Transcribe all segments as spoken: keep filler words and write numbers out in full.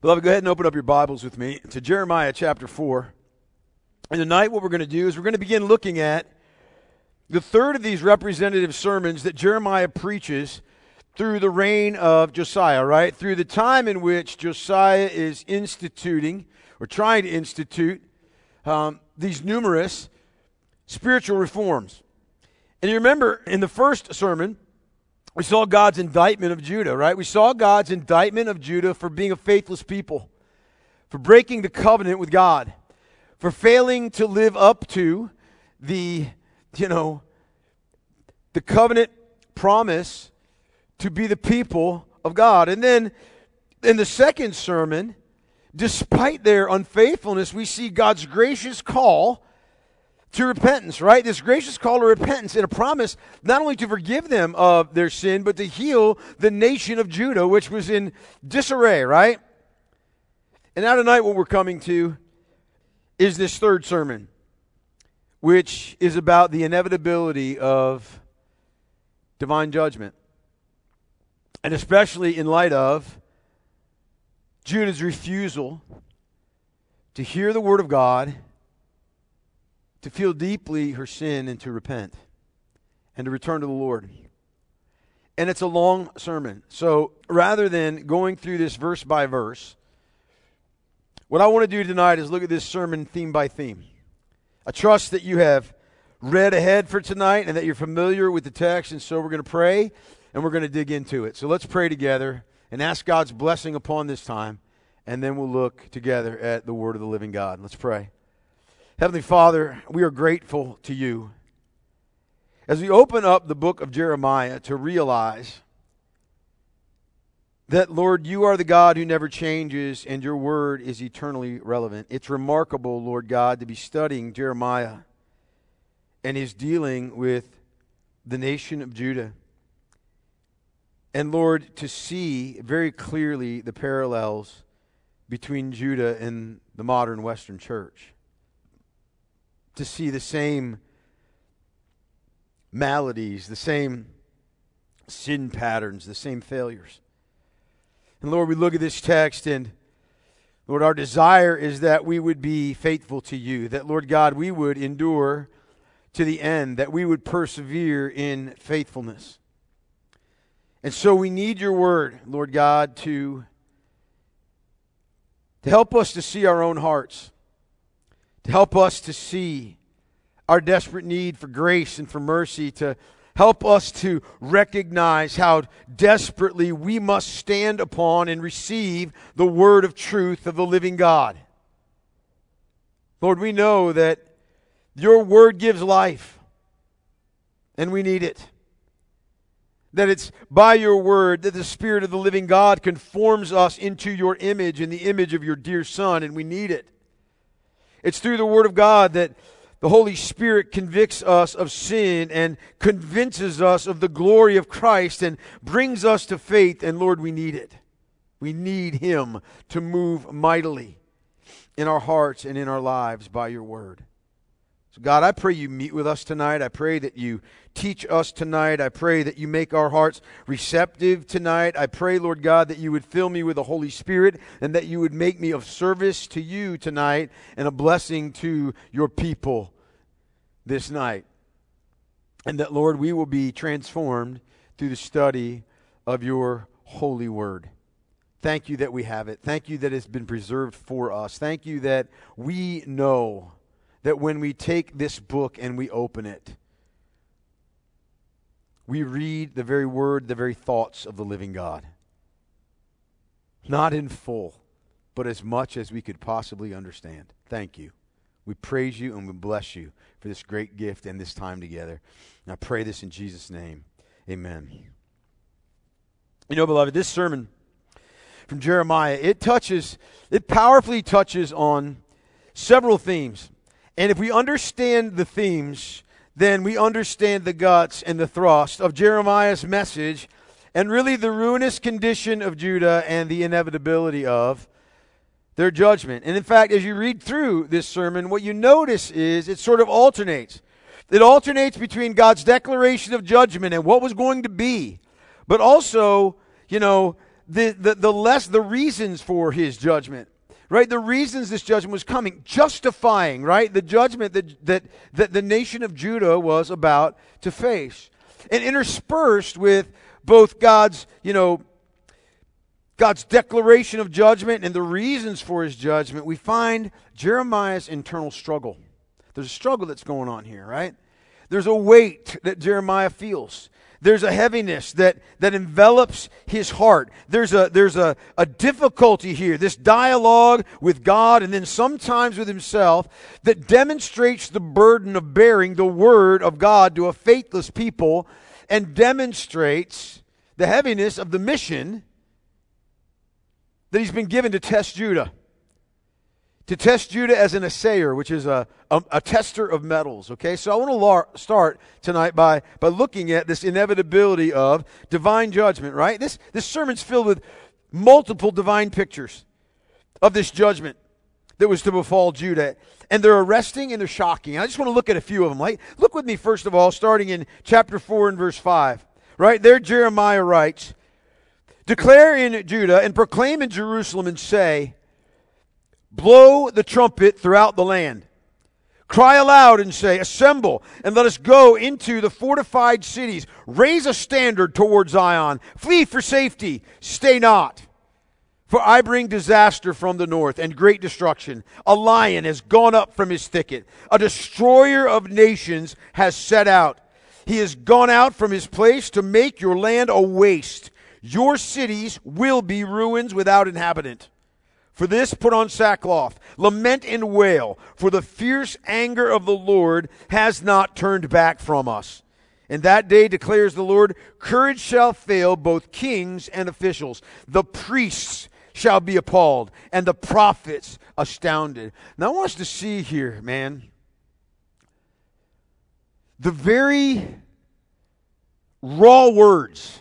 Beloved, go ahead and open up your Bibles with me to Jeremiah chapter four. And tonight what we're going to do is we're going to begin looking at the third of these representative sermons that Jeremiah preaches through the reign of Josiah, right? Through the time in which Josiah is instituting or trying to institute um, these numerous spiritual reforms. And you remember in the first sermon, we saw God's indictment of Judah, right? We saw God's indictment of Judah for being a faithless people, for breaking the covenant with God, for failing to live up to the, you know, the covenant promise to be the people of God. And then in the second sermon, despite their unfaithfulness, we see God's gracious call to repentance, right? This gracious call to repentance and a promise not only to forgive them of their sin, but to heal the nation of Judah, which was in disarray, right? And now tonight what we're coming to is this third sermon, which is about the inevitability of divine judgment. And especially in light of Judah's refusal to hear the word of God, to feel deeply her sin and to repent and to return to the Lord. And it's a long sermon. So rather than going through this verse by verse, what I want to do tonight is look at this sermon theme by theme. I trust that you have read ahead for tonight and that you're familiar with the text, and so we're going to pray and we're going to dig into it. So let's pray together and ask God's blessing upon this time, and then we'll look together at the word of the living God. Let's pray. Heavenly Father, we are grateful to you as we open up the book of Jeremiah to realize that, Lord, you are the God who never changes and your word is eternally relevant. It's remarkable, Lord God, to be studying Jeremiah and his dealing with the nation of Judah. And, Lord, to see very clearly the parallels between Judah and the modern Western church. To see the same maladies, the same sin patterns, the same failures. And Lord, we look at this text and, Lord, our desire is that we would be faithful to you, that, Lord God, we would endure to the end, that we would persevere in faithfulness. And so we need your word, Lord God, to, to help us to see our own hearts, to help us to see our desperate need for grace and for mercy, to help us to recognize how desperately we must stand upon and receive the word of truth of the living God. Lord, we know that your word gives life, and we need it. That it's by your word that the Spirit of the living God conforms us into your image and the image of your dear Son, and we need it. It's through the word of God that the Holy Spirit convicts us of sin and convinces us of the glory of Christ and brings us to faith, and Lord, we need it. We need him to move mightily in our hearts and in our lives by your word. So God, I pray you meet with us tonight. I pray that you teach us tonight. I pray that you make our hearts receptive tonight. I pray, Lord God, that you would fill me with the Holy Spirit and that you would make me of service to you tonight and a blessing to your people this night. And that, Lord, we will be transformed through the study of your holy word. Thank you that we have it. Thank you that it's been preserved for us. Thank you that we know that when we take this book and we open it, we read the very word, the very thoughts of the living God. Not in full, but as much as we could possibly understand. Thank you. We praise you and we bless you for this great gift and this time together. And I pray this in Jesus' name. Amen. You know, beloved, this sermon from Jeremiah, it touches, it powerfully touches on several themes. And if we understand the themes, then we understand the guts and the thrust of Jeremiah's message and really the ruinous condition of Judah and the inevitability of their judgment. And in fact, as you read through this sermon, what you notice is it sort of alternates. It alternates between God's declaration of judgment and what was going to be, but also, you know, the, the, the less the reasons for his judgment. Right, the reasons this judgment was coming, justifying, right, the judgment that, that, that the nation of Judah was about to face. And interspersed with both God's, you know, God's declaration of judgment and the reasons for his judgment, we find Jeremiah's internal struggle. There's a struggle that's going on here, right? There's a weight that Jeremiah feels. There's a heaviness that, that envelops his heart. There's a there's a, a difficulty here, this dialogue with God and then sometimes with himself that demonstrates the burden of bearing the word of God to a faithless people and demonstrates the heaviness of the mission that he's been given to test Judah. To test Judah as an assayer, which is a, a, a tester of metals. Okay, so I want to lar- start tonight by, by looking at this inevitability of divine judgment, right? This, this sermon's filled with multiple divine pictures of this judgment that was to befall Judah. And they're arresting and they're shocking. I just want to look at a few of them. Like, look with me, first of all, starting in chapter four and verse five. Right there, Jeremiah writes, "Declare in Judah and proclaim in Jerusalem and say, blow the trumpet throughout the land. Cry aloud and say, assemble, and let us go into the fortified cities. Raise a standard toward Zion. Flee for safety. Stay not. For I bring disaster from the north and great destruction. A lion has gone up from his thicket. A destroyer of nations has set out. He has gone out from his place to make your land a waste. Your cities will be ruins without inhabitant. For this, put on sackcloth, lament and wail, for the fierce anger of the Lord has not turned back from us. In that day, declares the Lord, courage shall fail both kings and officials. The priests shall be appalled, and the prophets astounded." Now I want us to see here, man, the very raw words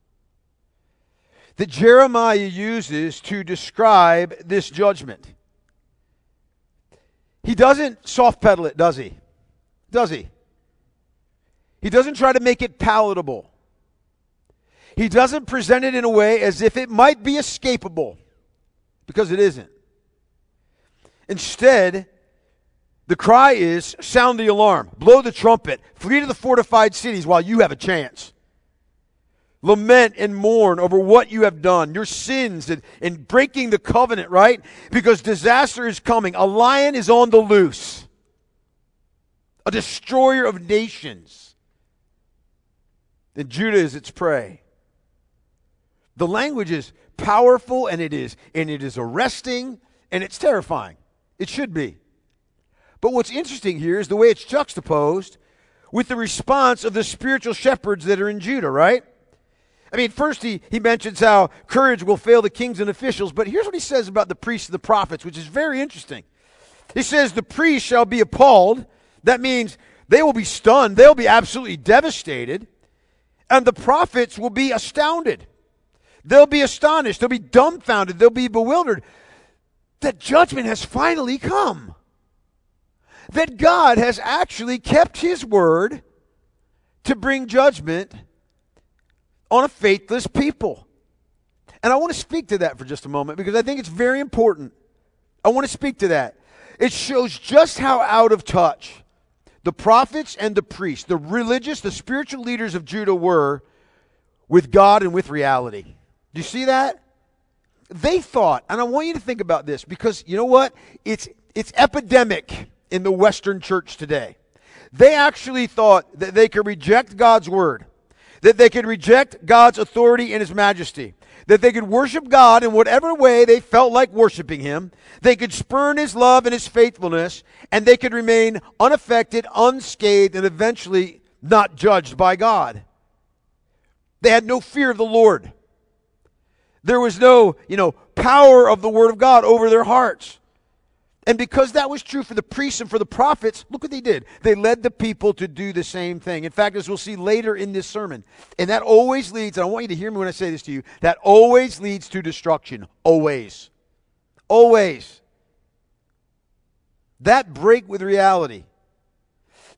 that Jeremiah uses to describe this judgment. He doesn't soft pedal it, does he? Does he? He doesn't try to make it palatable. He doesn't present it in a way as if it might be escapable, because it isn't. Instead, the cry is, sound the alarm, blow the trumpet, flee to the fortified cities while you have a chance. Lament and mourn over what you have done, your sins and, and breaking the covenant, right? Because disaster is coming. A lion is on the loose. A destroyer of nations. And Judah is its prey. The language is powerful and it is and it is arresting and it's terrifying. It should be. But what's interesting here is the way it's juxtaposed with the response of the spiritual shepherds that are in Judah, right? I mean, first he, he mentions how courage will fail the kings and officials, but here's what he says about the priests and the prophets, which is very interesting. He says, the priests shall be appalled. That means they will be stunned. They'll be absolutely devastated. And the prophets will be astounded. They'll be astonished. They'll be dumbfounded. They'll be bewildered that judgment has finally come. That God has actually kept his word to bring judgment on a faithless people. And I want to speak to that for just a moment because I think it's very important. I want to speak to that. It shows just how out of touch the prophets and the priests, the religious, the spiritual leaders of Judah were with God and with reality. Do you see that? They thought, and I want you to think about this because you know what? It's it's epidemic in the Western church today. They actually thought that they could reject God's word, that they could reject God's authority and his majesty, that they could worship God in whatever way they felt like worshiping him, they could spurn his love and his faithfulness, and they could remain unaffected, unscathed, and eventually not judged by God. They had no fear of the Lord. There was no, you know, power of the word of God over their hearts. And because that was true for the priests and for the prophets, look what they did. They led the people to do the same thing. In fact, as we'll see later in this sermon, and that always leads, and I want you to hear me when I say this to you, that always leads to destruction. Always. Always. That break with reality,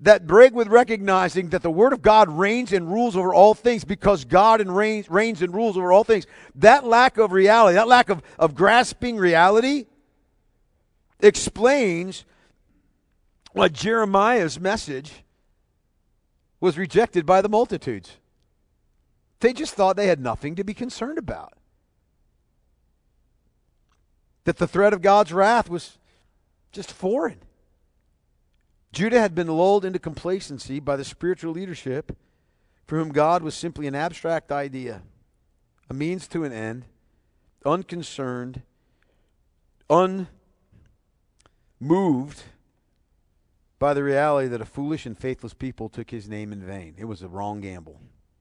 that break with recognizing that the Word of God reigns and rules over all things because God and reigns, reigns and rules over all things. That lack of reality, that lack of, of grasping reality explains why Jeremiah's message was rejected by the multitudes. They just thought they had nothing to be concerned about. That the threat of God's wrath was just foreign. Judah had been lulled into complacency by the spiritual leadership for whom God was simply an abstract idea, a means to an end, unconcerned, unmoved by the reality that a foolish and faithless people took his name in vain. It was a wrong gamble.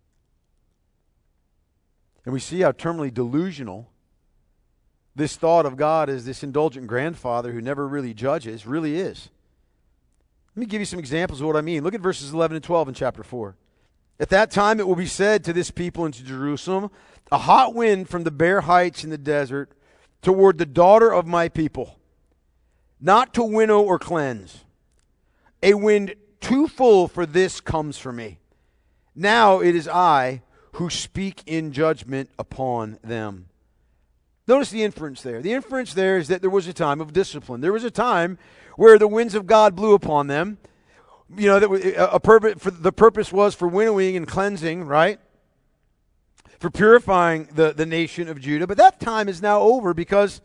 And we see how terminally delusional this thought of God as this indulgent grandfather who never really judges really is. Let me give you some examples of what I mean. Look at verses eleven and twelve in chapter four. At that time it will be said to this people and to Jerusalem, a hot wind from the bare heights in the desert toward the daughter of my people, not to winnow or cleanse. A wind too full for this comes for me. Now it is I who speak in judgment upon them. Notice the inference there. The inference there is that there was a time of discipline. There was a time where the winds of God blew upon them. You know, that a, a purpose, for the purpose was for winnowing and cleansing, right? For purifying the, the nation of Judah. But that time is now over because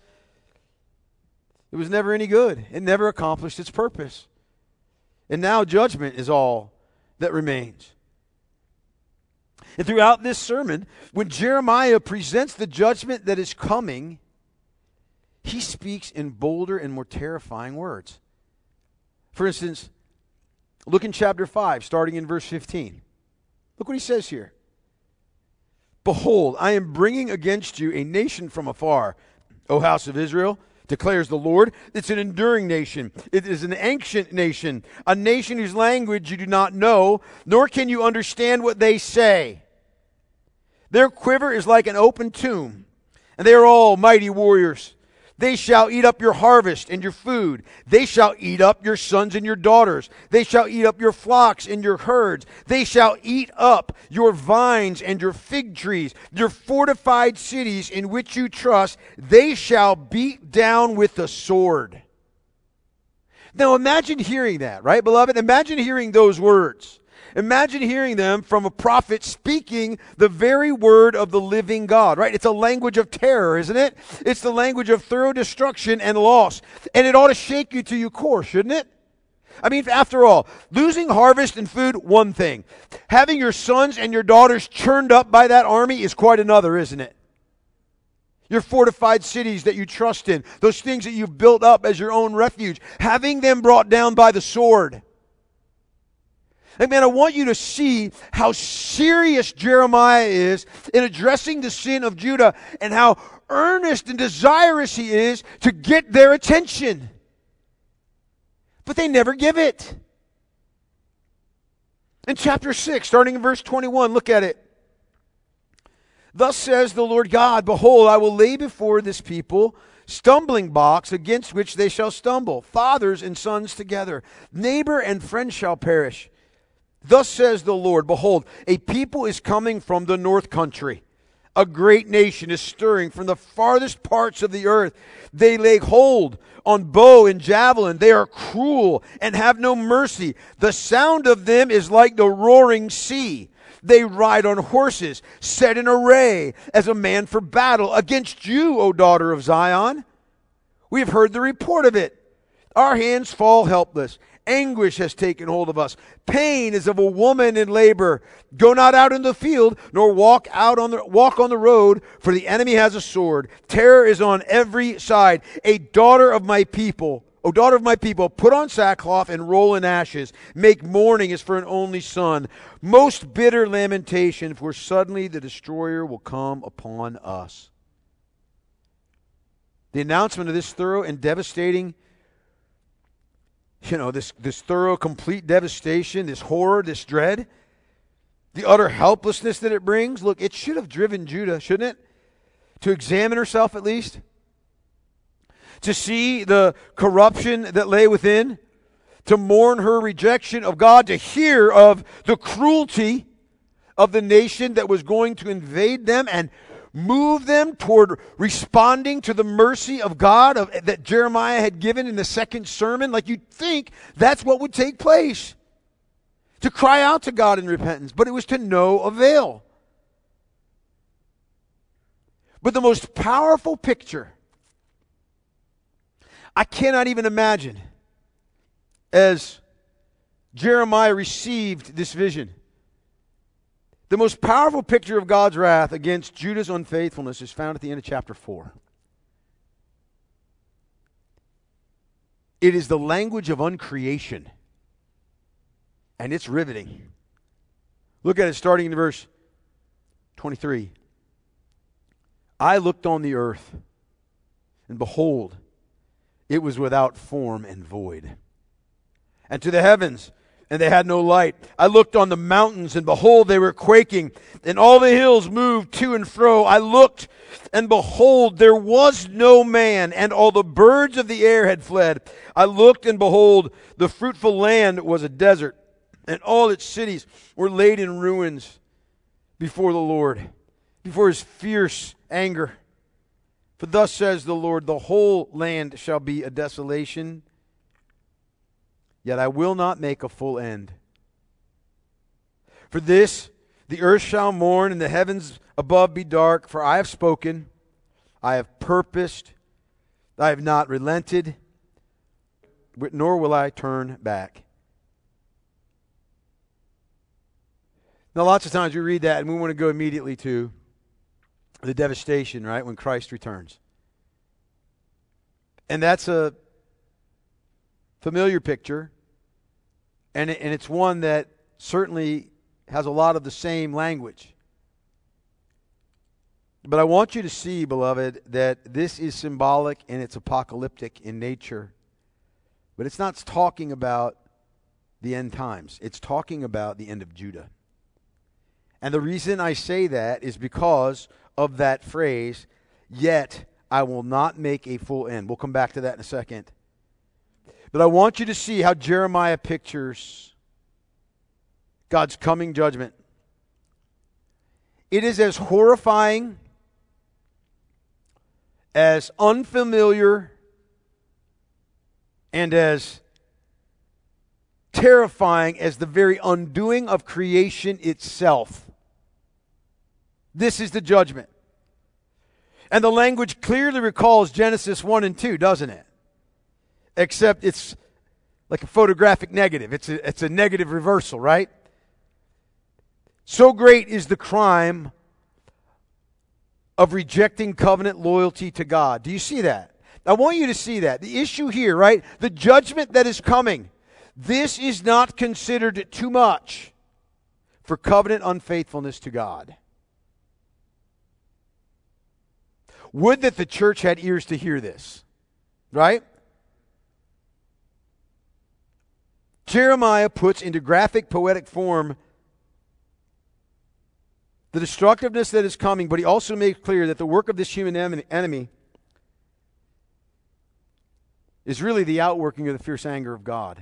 it was never any good. It never accomplished its purpose. And now judgment is all that remains. And throughout this sermon, when Jeremiah presents the judgment that is coming, he speaks in bolder and more terrifying words. For instance, look in chapter five, starting in verse fifteen. Look what he says here. Behold, I am bringing against you a nation from afar, O house of Israel, declares the Lord. It's an enduring nation. It is an ancient nation, a nation whose language you do not know, nor can you understand what they say. Their quiver is like an open tomb, and they are all mighty warriors. They shall eat up your harvest and your food. They shall eat up your sons and your daughters. They shall eat up your flocks and your herds. They shall eat up your vines and your fig trees, your fortified cities in which you trust. They shall beat down with the sword. Now imagine hearing that, right, beloved? Imagine hearing those words. Imagine hearing them from a prophet speaking the very word of the living God, right? It's a language of terror, isn't it? It's the language of thorough destruction and loss. And it ought to shake you to your core, shouldn't it? I mean, after all, losing harvest and food, one thing. Having your sons and your daughters churned up by that army is quite another, isn't it? Your fortified cities that you trust in, those things that you've built up as your own refuge, having them brought down by the sword. And man, I want you to see how serious Jeremiah is in addressing the sin of Judah and how earnest and desirous he is to get their attention. But they never give it. In chapter six, starting in verse twenty-one, look at it. Thus says the Lord God, behold, I will lay before this people stumbling blocks against which they shall stumble, fathers and sons together, neighbor and friend shall perish. Thus says the Lord, behold, a people is coming from the north country. A great nation is stirring from the farthest parts of the earth. They lay hold on bow and javelin. They are cruel and have no mercy. The sound of them is like the roaring sea. They ride on horses, set in array as a man for battle. Against you, O daughter of Zion, we have heard the report of it. Our hands fall helpless. Anguish has taken hold of us. Pain is of a woman in labor. Go not out in the field, nor walk out on the walk on the road, for the enemy has a sword. Terror is on every side. A daughter of my people, O daughter of my people, put on sackcloth and roll in ashes. Make mourning as for an only son. Most bitter lamentation, for suddenly the destroyer will come upon us. The announcement of this thorough and devastating You know, this, this thorough, complete devastation, this horror, this dread, the utter helplessness that it brings. Look, it should have driven Judah, shouldn't it? To examine herself at least. To see the corruption that lay within. to mourn her rejection of God, to hear of the cruelty of the nation that was going to invade them and move them toward responding to the mercy of God of, that Jeremiah had given in the second sermon. Like, you'd think that's what would take place, to cry out to God in repentance, but it was to no avail. But the most powerful picture, I cannot even imagine, as Jeremiah received this vision, the most powerful picture of God's wrath against Judah's unfaithfulness is found at the end of chapter four. It is the language of uncreation, and it's riveting. Look at it starting in verse twenty-three. I looked on the earth, and behold, it was without form and void. And to the heavens, and they had no light. I looked on the mountains, and behold, they were quaking, and all the hills moved to and fro. I looked, and behold, there was no man, and all the birds of the air had fled. I looked, and behold, the fruitful land was a desert, and all its cities were laid in ruins before the Lord, before his fierce anger. For thus says the Lord, the whole land shall be a desolation, yet I will not make a full end. For this, the earth shall mourn, and the heavens above be dark. For I have spoken, I have purposed, I have not relented, nor will I turn back. Now, lots of times we read that and we want to go immediately to the devastation, right, when Christ returns. And that's a familiar picture, and it, and it's one that certainly has a lot of the same language. But I want you to see, beloved, that this is symbolic and it's apocalyptic in nature. But it's not talking about the end times. It's talking about the end of Judah. And the reason I say that is because of that phrase, yet I will not make a full end. We'll come back to that in a second. But I want you to see how Jeremiah pictures God's coming judgment. It is as horrifying, as unfamiliar, and as terrifying as the very undoing of creation itself. This is the judgment. And the language clearly recalls Genesis one and two, doesn't it? Except it's like a photographic negative. It's a, it's a negative reversal, right? So great is the crime of rejecting covenant loyalty to God. Do you see that? I want you to see that. The issue here, right? The judgment that is coming. This is not considered too much for covenant unfaithfulness to God. Would that the church had ears to hear this, right? Jeremiah puts into graphic, poetic form the destructiveness that is coming, but he also makes clear that the work of this human enemy is really the outworking of the fierce anger of God.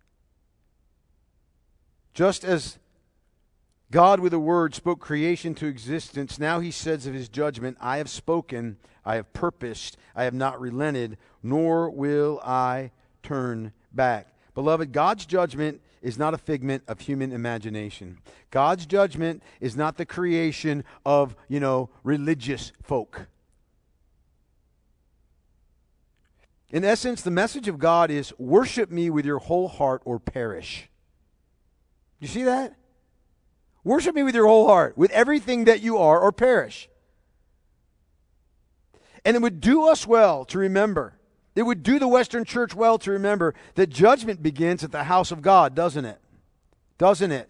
Just as God with a word spoke creation to existence, now he says of his judgment, I have spoken, I have purposed, I have not relented, nor will I turn back. Beloved, God's judgment is not a figment of human imagination. God's judgment is not the creation of, you know, religious folk. In essence, the message of God is, worship me with your whole heart or perish. You see that? Worship me with your whole heart, with everything that you are, or perish. And it would do us well to remember, it would do the Western church well to remember that judgment begins at the house of God, doesn't it? Doesn't it?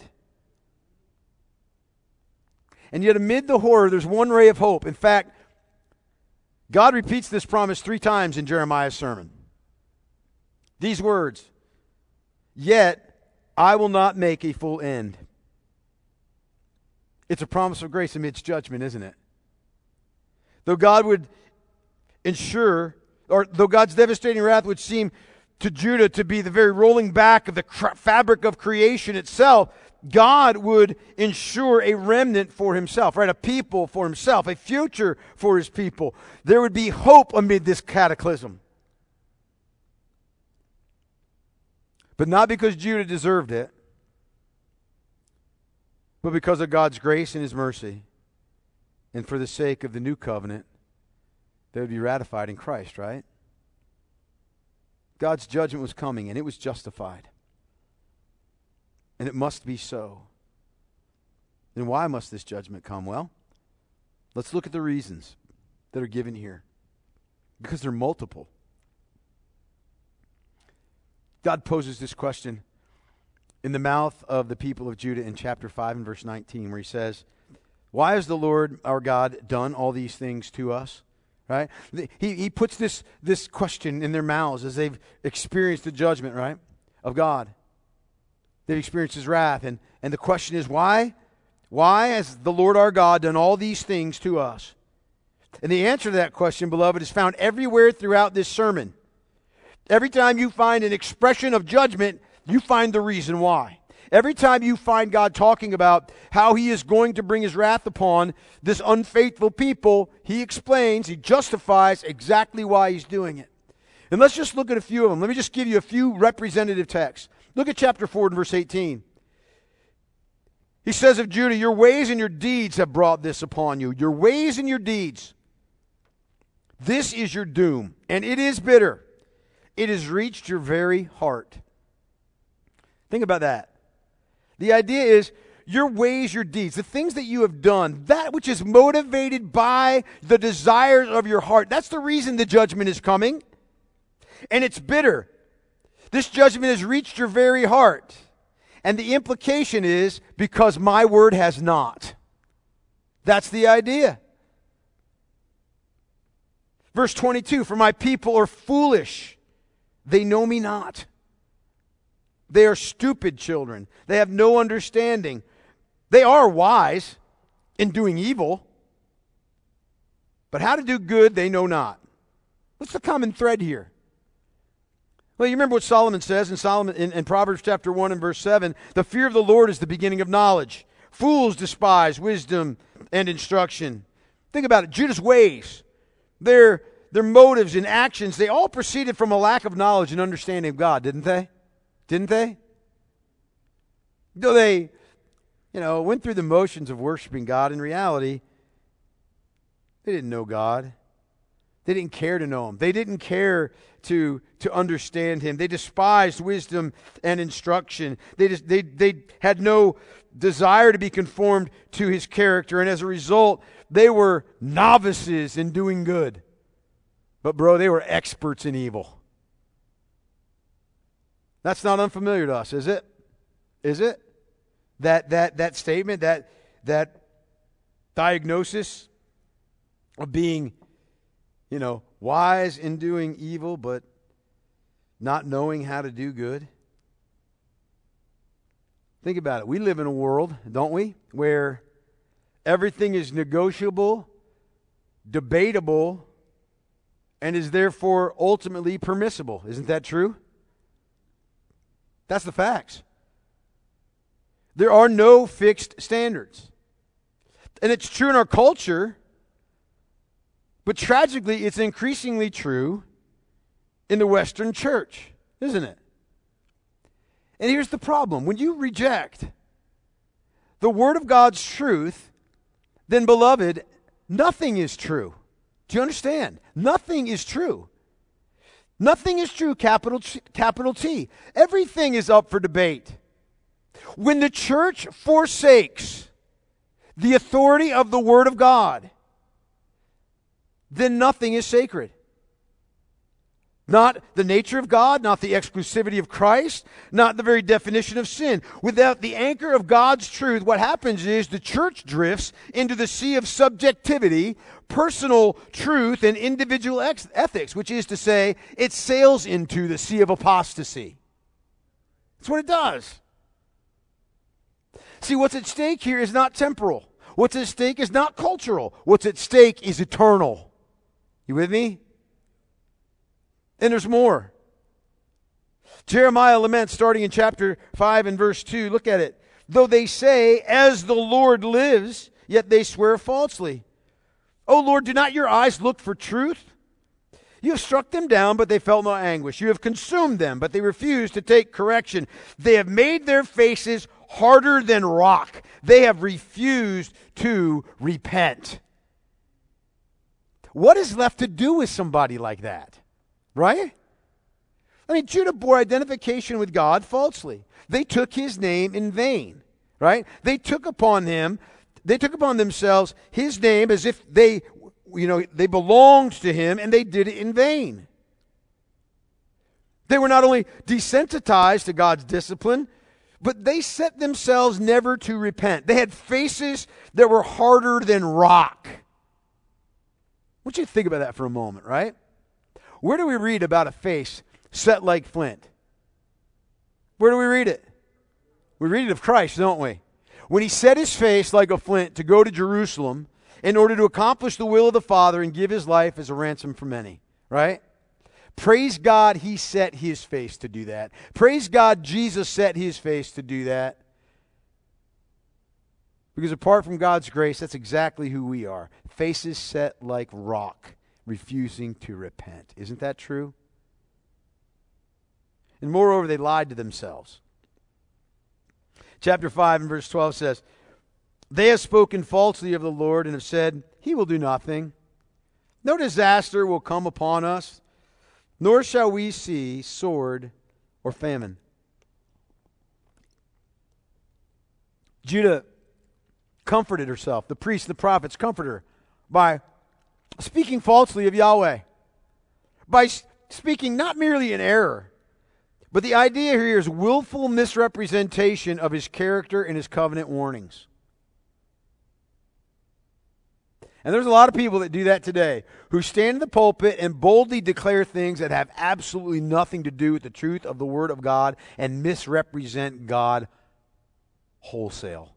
And yet amid the horror, there's one ray of hope. In fact, God repeats this promise three times in Jeremiah's sermon. These words, yet I will not make a full end. It's a promise of grace amidst judgment, isn't it? Though God would ensure, or though God's devastating wrath would seem to Judah to be the very rolling back of the cr- fabric of creation itself, God would ensure a remnant for himself, right? A people for himself, a future for his people. There would be hope amid this cataclysm. But not because Judah deserved it, but because of God's grace and his mercy, and for the sake of the new covenant that would be ratified in Christ, right? God's judgment was coming, and it was justified. And it must be so. And why must this judgment come? Well, let's look at the reasons that are given here. Because they're multiple. God poses this question in the mouth of the people of Judah in chapter five and verse nineteen, where he says, why has the Lord our God done all these things to us? Right? He, he puts this, this question in their mouths as they've experienced the judgment, right, of God. They've experienced his wrath. And, and the question is, why? Why has the Lord our God done all these things to us? And the answer to that question, beloved, is found everywhere throughout this sermon. Every time you find an expression of judgment, you find the reason why. Every time you find God talking about how he is going to bring his wrath upon this unfaithful people, he explains, he justifies exactly why he's doing it. And let's just look at a few of them. Let me just give you a few representative texts. Look at chapter four and verse eighteen. He says of Judah, your ways and your deeds have brought this upon you. Your ways and your deeds. This is your doom, and it is bitter. It has reached your very heart. Think about that. The idea is your ways, your deeds, the things that you have done, that which is motivated by the desires of your heart. That's the reason the judgment is coming. And it's bitter. This judgment has reached your very heart. And the implication is because my word has not. That's the idea. Verse twenty-two, for my people are foolish. They know me not. They are stupid children. They have no understanding. They are wise in doing evil, but how to do good they know not. What's the common thread here? Well, you remember what Solomon says in Solomon in, in Proverbs chapter one and verse seven, the fear of the Lord is the beginning of knowledge. Fools despise wisdom and instruction. Think about it. Judah's ways, their, their motives and actions, they all proceeded from a lack of knowledge and understanding of God, didn't they? Didn't they? Though they, you know, went through the motions of worshiping God, in reality, they didn't know God. They didn't care to know him. They didn't care to, to understand him. They despised wisdom and instruction. They, just, they, they had no desire to be conformed to his character. And as a result, they were novices in doing good. But bro, they were experts in evil. That's not unfamiliar to us, is it? Is it? That that that statement, that that diagnosis of being, you know, wise in doing evil, but not knowing how to do good. Think about it. We live in a world, don't we, where everything is negotiable, debatable, and is therefore ultimately permissible. Isn't that true? That's the facts. There are no fixed standards. And it's true in our culture, but tragically, it's increasingly true in the Western church, isn't it? And here's the problem. When you reject the Word of God's truth, then, beloved, nothing is true. Do you understand? Nothing is true. Nothing is true, capital T, capital T. Everything is up for debate. When the church forsakes the authority of the Word of God, then nothing is sacred. Not the nature of God, not the exclusivity of Christ, not the very definition of sin. Without the anchor of God's truth, what happens is the church drifts into the sea of subjectivity, personal truth, and individual ex- ethics, which is to say, it sails into the sea of apostasy. That's what it does. See, what's at stake here is not temporal. What's at stake is not cultural. What's at stake is eternal. You with me? And there's more. Jeremiah laments, starting in chapter five and verse two. Look at it. Though they say, as the Lord lives, yet they swear falsely. O Lord, do not your eyes look for truth? You have struck them down, but they felt no anguish. You have consumed them, but they refused to take correction. They have made their faces harder than rock. They have refused to repent. What is left to do with somebody like that? Right? I mean, Judah bore identification with God falsely. They took his name in vain. Right? They took upon him, they took upon themselves his name as if they, you know, they belonged to him, and they did it in vain. They were not only desensitized to God's discipline, but they set themselves never to repent. They had faces that were harder than rock. I want you to think about that for a moment, right? Where do we read about a face set like flint? Where do we read it? We read it of Christ, don't we? When he set his face like a flint to go to Jerusalem in order to accomplish the will of the Father and give his life as a ransom for many, right? Praise God he set his face to do that. Praise God Jesus set his face to do that. Because apart from God's grace, that's exactly who we are. Faces set like rock, refusing to repent. Isn't that true? And moreover, they lied to themselves. Chapter five and verse twelve says, they have spoken falsely of the Lord and have said, he will do nothing. No disaster will come upon us, nor shall we see sword or famine. Judah comforted herself. The priests, the prophets comforted her by speaking falsely of Yahweh. By speaking not merely in error, but the idea here is willful misrepresentation of his character and his covenant warnings. And there's a lot of people that do that today, who stand in the pulpit and boldly declare things that have absolutely nothing to do with the truth of the Word of God and misrepresent God wholesale.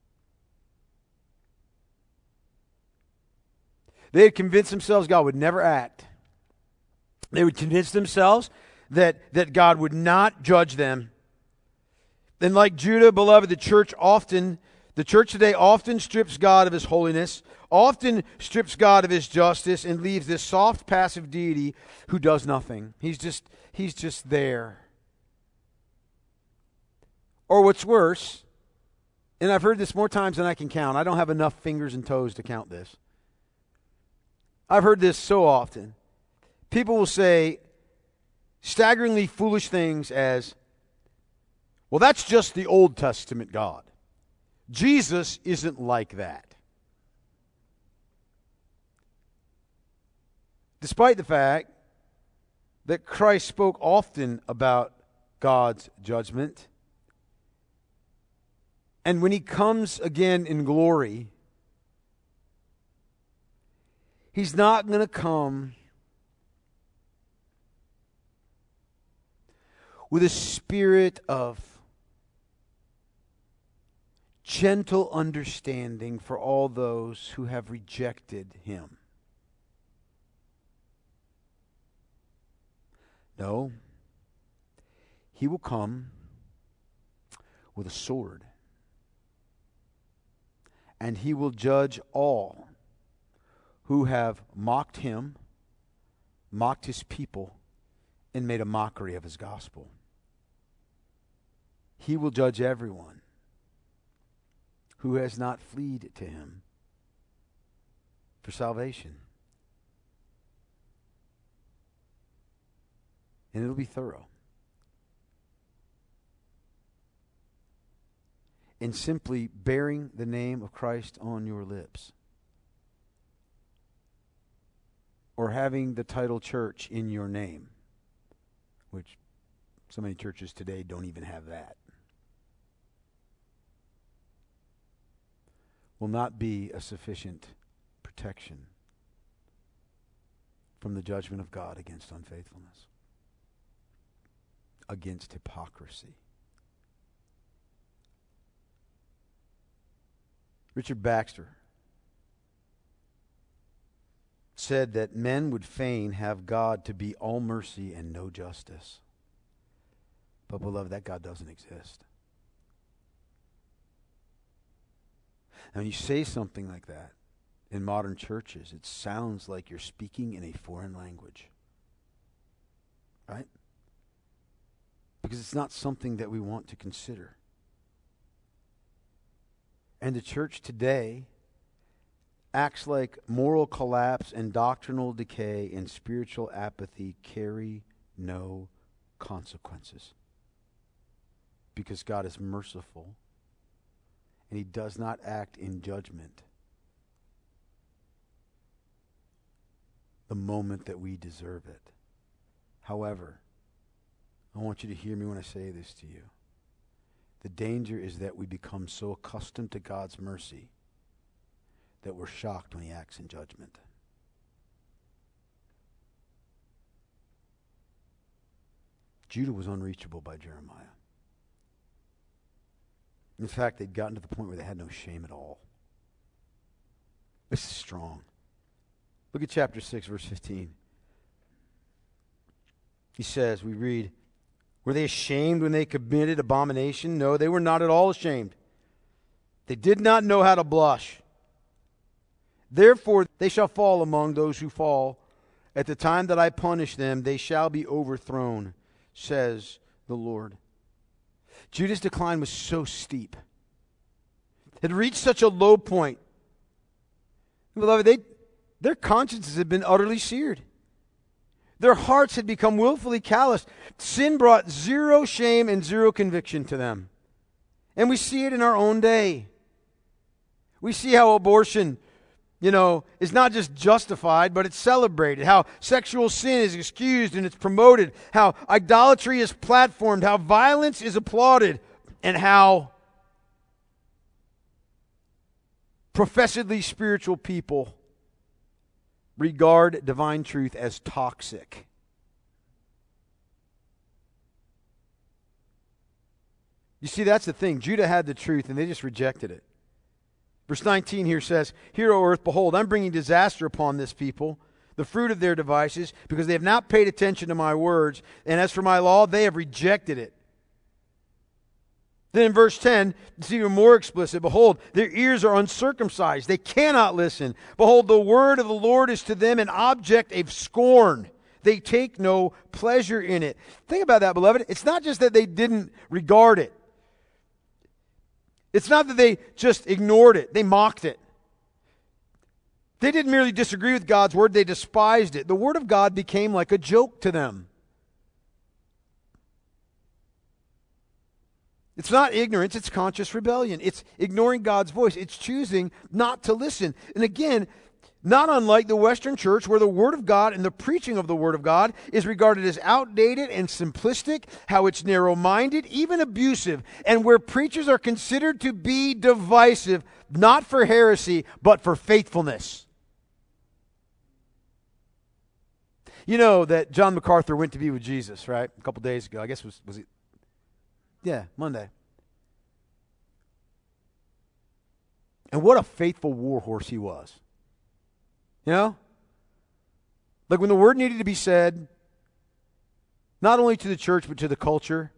They had convinced themselves God would never act. They would convince themselves that, that God would not judge them. Then, like Judah, beloved, the church often, the church today often strips God of his holiness, often strips God of his justice, and leaves this soft, passive deity who does nothing. He's just, he's just there. Or what's worse, and I've heard this more times than I can count. I don't have enough fingers and toes to count this. I've heard this so often. People will say staggeringly foolish things as, well, that's just the Old Testament God. Jesus isn't like that. Despite the fact that Christ spoke often about God's judgment, and when he comes again in glory, he's not going to come with a spirit of gentle understanding for all those who have rejected him. No, he will come with a sword, and he will judge all who have mocked him, mocked his people, and made a mockery of his gospel. He will judge everyone who has not fled to him for salvation. And it'll be thorough. In simply bearing the name of Christ on your lips, or having the title church in your name, which so many churches today don't even have that, will not be a sufficient protection from the judgment of God against unfaithfulness, against hypocrisy. Richard Baxter said that men would fain have God to be all mercy and no justice. But beloved, that God doesn't exist. And when you say something like that in modern churches, it sounds like you're speaking in a foreign language. Right? Because it's not something that we want to consider. And the church today acts like moral collapse and doctrinal decay and spiritual apathy carry no consequences. Because God is merciful and He does not act in judgment the moment that we deserve it. However, I want you to hear me when I say this to you. The danger is that we become so accustomed to God's mercy that we're shocked when He acts in judgment. Judah was unreachable by Jeremiah. In fact, they'd gotten to the point where they had no shame at all. This is strong. Look at chapter six, verse fifteen. He says, we read, were they ashamed when they committed abomination? No, they were not at all ashamed. They did not know how to blush. Therefore, they shall fall among those who fall. At the time that I punish them, they shall be overthrown, says the Lord. Judah's decline was so steep. It had reached such a low point. Beloved, they, their consciences had been utterly seared. Their hearts had become willfully calloused. Sin brought zero shame and zero conviction to them. And we see it in our own day. We see how abortion, you know, is not just justified, but it's celebrated. How sexual sin is excused and it's promoted. How idolatry is platformed. How violence is applauded. And how professedly spiritual people regard divine truth as toxic. You see, that's the thing. Judah had the truth and they just rejected it. Verse nineteen here says, Hear, O earth, behold, I'm bringing disaster upon this people, the fruit of their devices, because they have not paid attention to my words, and as for my law, they have rejected it. Then in verse ten, it's even more explicit. Behold, their ears are uncircumcised. They cannot listen. Behold, the word of the Lord is to them an object of scorn. They take no pleasure in it. Think about that, beloved. It's not just that they didn't regard it. It's not that they just ignored it. They mocked it. They didn't merely disagree with God's word. They despised it. The word of God became like a joke to them. It's not ignorance, it's conscious rebellion. It's ignoring God's voice. It's choosing not to listen. And again, not unlike the Western church where the Word of God and the preaching of the Word of God is regarded as outdated and simplistic, how it's narrow-minded, even abusive, and where preachers are considered to be divisive, not for heresy, but for faithfulness. You know that John MacArthur went to be with Jesus, right? A couple days ago. I guess it was, was it? Yeah, Monday. And what a faithful warhorse he was. You know? Like when the word needed to be said, not only to the church, but to the culture.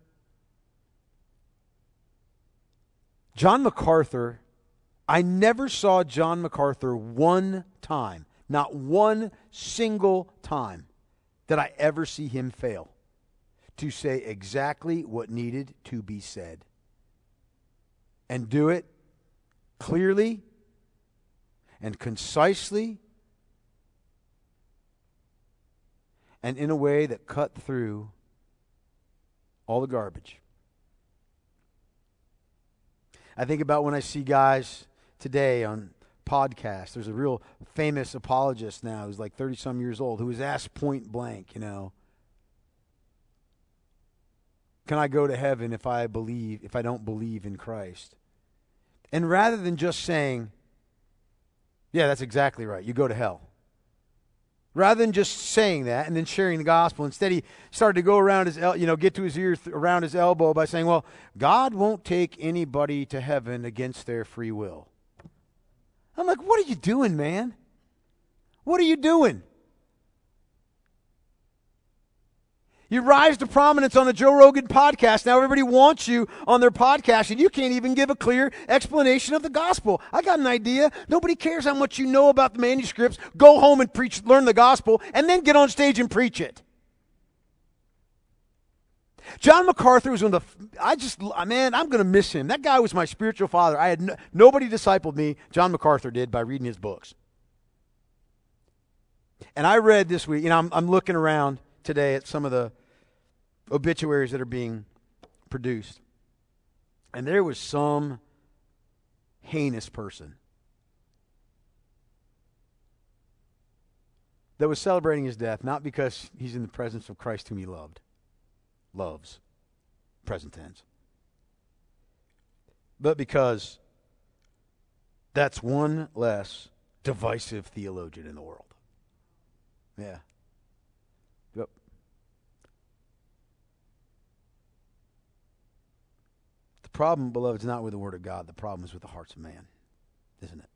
John MacArthur, I never saw John MacArthur one time, not one single time, did I ever see him fail to say exactly what needed to be said. And do it clearly and concisely and in a way that cut through all the garbage. I think about when I see guys today on podcasts. There's a real famous apologist now who's like thirty-some years old who was asked point blank, you know, can I go to heaven if I believe, if I don't believe in Christ? And rather than just saying, yeah, that's exactly right, you go to hell. Rather than just saying that and then sharing the gospel, instead he started to go around his, el- you know, get to his ear th- around his elbow by saying, well, God won't take anybody to heaven against their free will. I'm like, what are you doing, man? What are you doing? You rise to prominence on the Joe Rogan podcast. Now everybody wants you on their podcast, and you can't even give a clear explanation of the gospel. I got an idea. Nobody cares how much you know about the manuscripts. Go home and preach, learn the gospel, and then get on stage and preach it. John MacArthur was one of the, I just, man, I'm going to miss him. That guy was my spiritual father. I had no, nobody discipled me. John MacArthur did by reading his books. And I read this week, you know, I'm, I'm looking around today at some of the obituaries that are being produced. And there was some heinous person that was celebrating his death, not because he's in the presence of Christ whom he loved. Loves. Present tense. But because that's one less divisive theologian in the world. Yeah. Yep. The problem, beloved, is not with the Word of God. The problem is with the hearts of man, isn't it?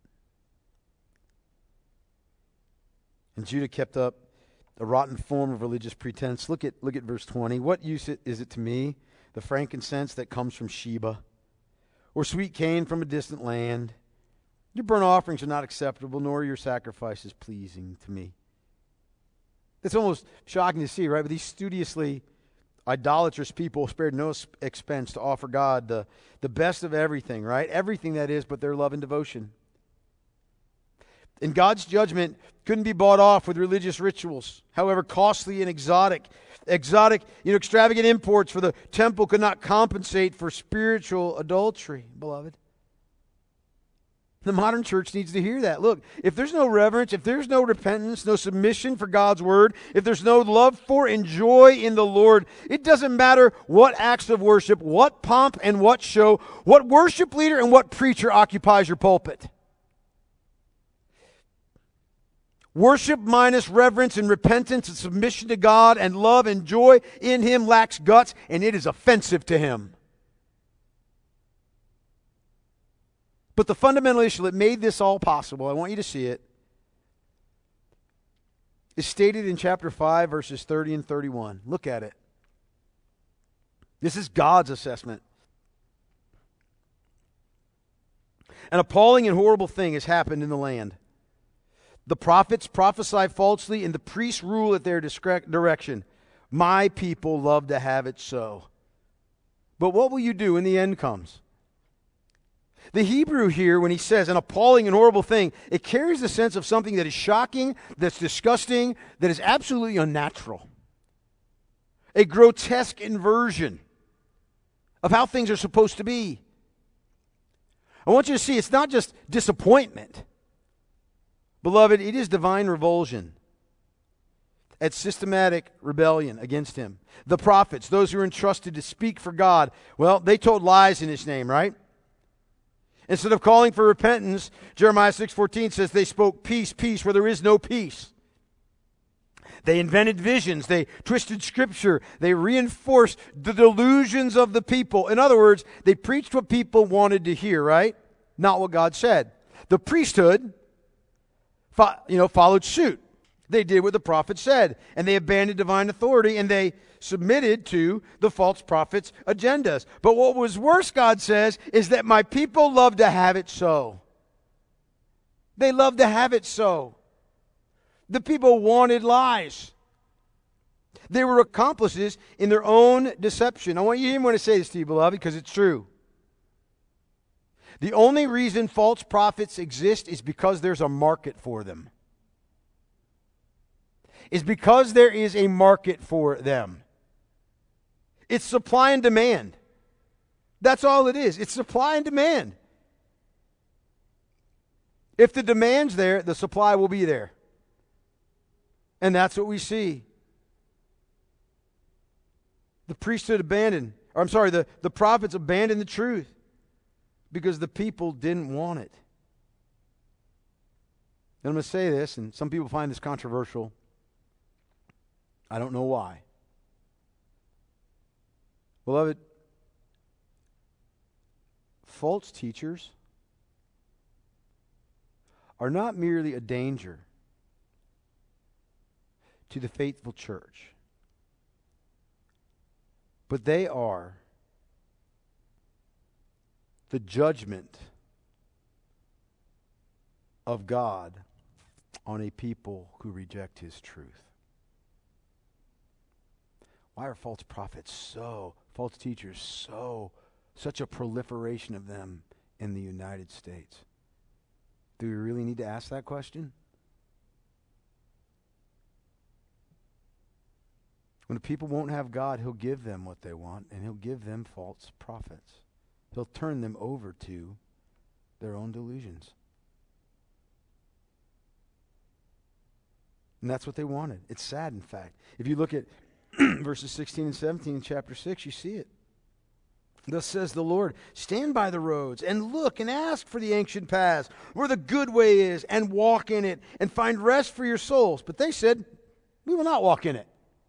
And Judah kept up a rotten form of religious pretense. Look at look at verse twenty. What use it, is it to me, the frankincense that comes from Sheba, or sweet cane from a distant land? Your burnt offerings are not acceptable, nor your sacrifices pleasing to me. It's almost shocking to see, right? But these studiously idolatrous people spared no expense to offer God the, the best of everything, right? Everything that is but their love and devotion. And God's judgment couldn't be bought off with religious rituals, however costly and exotic. Exotic, you know, extravagant imports for the temple could not compensate for spiritual adultery, beloved. The modern church needs to hear that. Look, if there's no reverence, if there's no repentance, no submission for God's word, if there's no love for and joy in the Lord, it doesn't matter what acts of worship, what pomp and what show, what worship leader and what preacher occupies your pulpit. Worship minus reverence and repentance and submission to God and love and joy in Him lacks guts, and it is offensive to Him. But the fundamental issue that made this all possible, I want you to see it, is stated in chapter five, verses thirty and thirty-one. Look at it. This is God's assessment. An appalling and horrible thing has happened in the land. The prophets prophesy falsely, and the priests rule at their discre- direction. My people love to have it so. But what will you do when the end comes? The Hebrew here, when he says an appalling and horrible thing, it carries the sense of something that is shocking, that's disgusting, that is absolutely unnatural. A grotesque inversion of how things are supposed to be. I want you to see it's not just disappointment. Beloved, it is divine revulsion at systematic rebellion against Him. The prophets, those who are entrusted to speak for God, well, they told lies in His name, right? Instead of calling for repentance, Jeremiah six fourteen says they spoke peace, peace, where there is no peace. They invented visions. They twisted Scripture. They reinforced the delusions of the people. In other words, they preached what people wanted to hear, right? Not what God said. The priesthood, fo- you know, followed suit. They did what the prophet said, and they abandoned divine authority, and they submitted to the false prophets' agendas. But what was worse, God says, is that my people love to have it so. They love to have it so. The people wanted lies. They were accomplices in their own deception. I want you to hear me when I say this to you, beloved, because it's true. The only reason false prophets exist is because there's a market for them. Is because there is a market for them. It's supply and demand. That's all it is. It's supply and demand. If the demand's there, the supply will be there. And that's what we see. The priesthood abandoned, or I'm sorry, the, the prophets abandoned the truth because the people didn't want it. And I'm going to say this, and some people find this controversial. I don't know why. Beloved, false teachers are not merely a danger to the faithful church. But they are the judgment of God on a people who reject His truth. Why are false prophets so, false teachers so, such a proliferation of them in the United States? Do we really need to ask that question? When the people won't have God, He'll give them what they want, and He'll give them false prophets. He'll turn them over to their own delusions. And that's what they wanted. It's sad, in fact. If you look at verses sixteen and seventeen in chapter six, you see it. Thus says the Lord, stand by the roads and look and ask for the ancient paths, where the good way is, and walk in it, and find rest for your souls. But they said, we will not walk in it.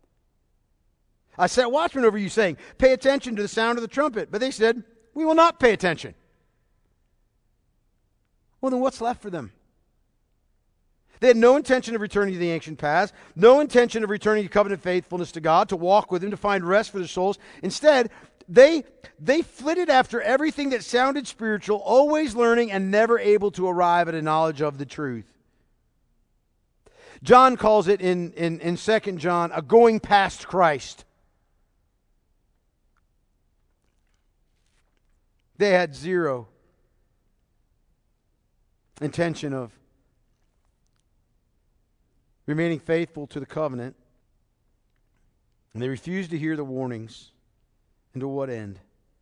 I set watchmen over you, saying, pay attention to the sound of the trumpet. But they said, we will not pay attention. Well, then what's left for them? They had no intention of returning to the ancient paths, no intention of returning to covenant faithfulness to God, to walk with Him, to find rest for their souls. Instead, they, they flitted after everything that sounded spiritual, always learning and never able to arrive at a knowledge of the truth. John calls it in, in, in Second John a going past Christ. They had zero intention of remaining faithful to the covenant, and they refused to hear the warnings. And to what end?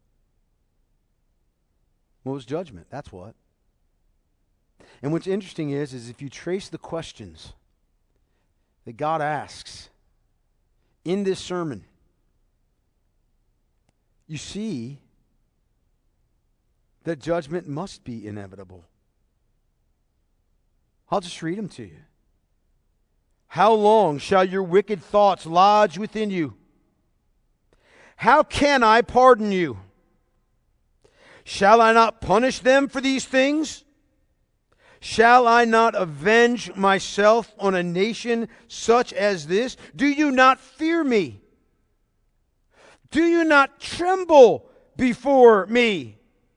Well, it was judgment. That's what. And what's interesting is, is if you trace the questions that God asks in this sermon, you see that judgment must be inevitable. I'll just read them to you. How long shall your wicked thoughts lodge within you? How can I pardon you? Shall I not punish them for these things? Shall I not avenge myself on a nation such as this? Do you not fear me? Do you not tremble before me?